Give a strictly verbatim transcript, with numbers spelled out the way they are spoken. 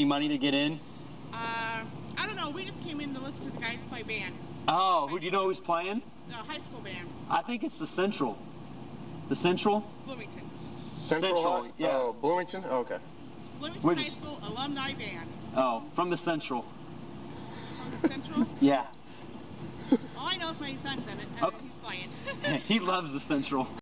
money to get in? Uh, I don't know. We just came in to listen to the guys play band. Oh, who do you know who's playing? The high school band. I think it's the Central. The Central? Bloomington. Central, Central, High? yeah. Oh, Bloomington? Oh, okay. Bloomington We're High just- School alumni band. Oh, from the Central. From the Central. Yeah. All I know is my son's in it, and Oh. he's playing. He loves the Central.